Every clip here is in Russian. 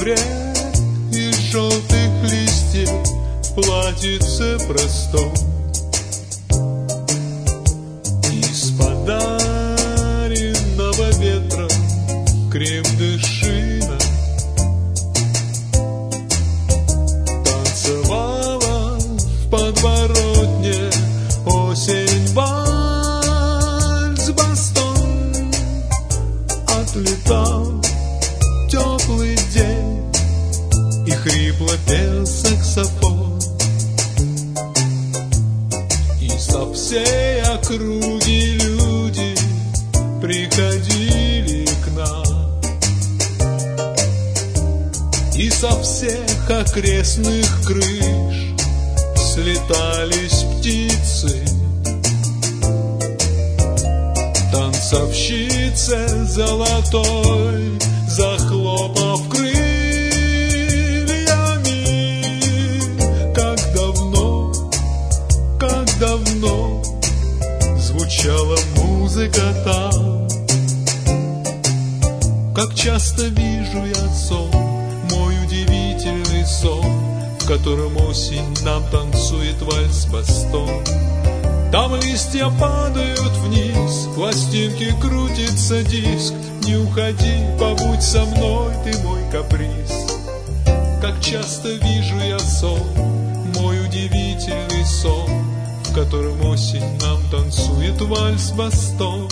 ноябре из желтых листьев в платьице простом. Из подаренного ветра крем де шина танцевала в подворотне осень вальс-бастон. Отлетал теплый день, и хрипло пел саксофон. И со всей округи люди приходили к нам, и со всех окрестных крыш слетались птицы. Танцовщице золотой, захлопав крыльями, как давно звучала музыка там. Как часто вижу я сон, мой удивительный сон, в котором осень нам танцует вальс-бастон. Там листья падают вниз, пластинки крутится диск. Не уходи, побудь со мной, ты мой каприз. Как часто вижу я сон, мой удивительный сон, в котором осень нам танцует вальс-бастон.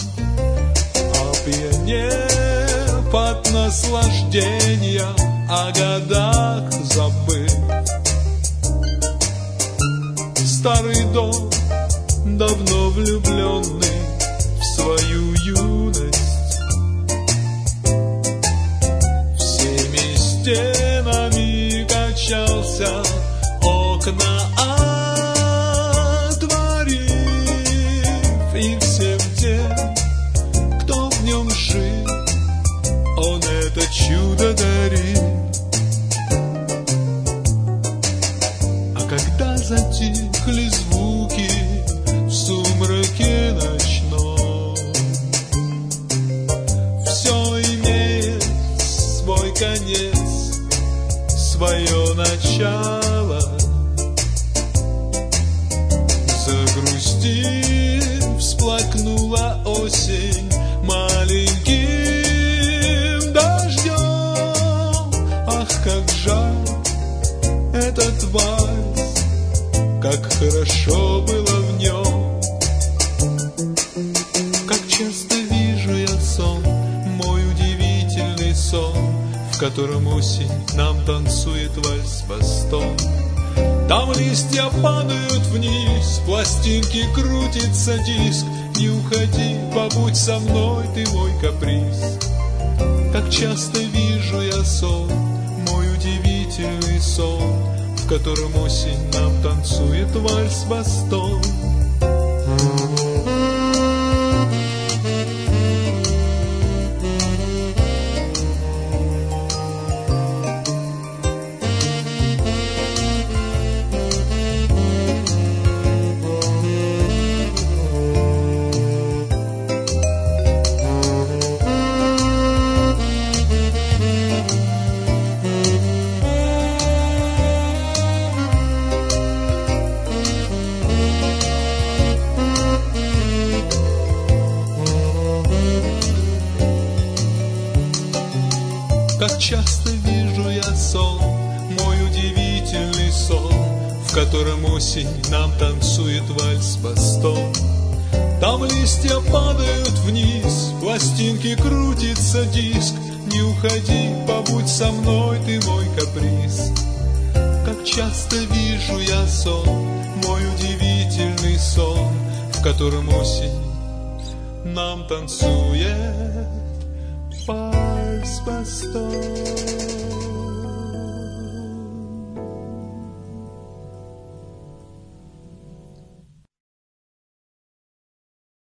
Опьянев от наслаждения, о годах забыв, старый дом, давно влюбленный в свою юность, всеми стенами качался, окна отворив, и всем тем, кто в нем жил, он это чудо дарит. А когда затихли звуки в сумраке ночном, все имеет свой конец, свое начало. Загрустив, всплакнула осень маленьким дождем. Ах, как жаль этот вальс, как хорошо было в нем. Как часто вижу я сон, мой удивительный сон, в котором осень нам танцует вальс-бастон. Там листья падают вниз, пластинки крутится диск. Не уходи, побудь со мной, ты мой каприз. Как часто вижу я сон, мой удивительный сон, в котором осень нам танцует вальс-бастон. Как часто вижу я сон, мой удивительный сон, в котором осень нам танцует вальс-бастон. Там листья падают вниз, пластинки крутится диск. Не уходи, побудь со мной, ты мой каприз. Как часто вижу я сон, мой удивительный сон, в котором осень нам танцует вальс-бастон.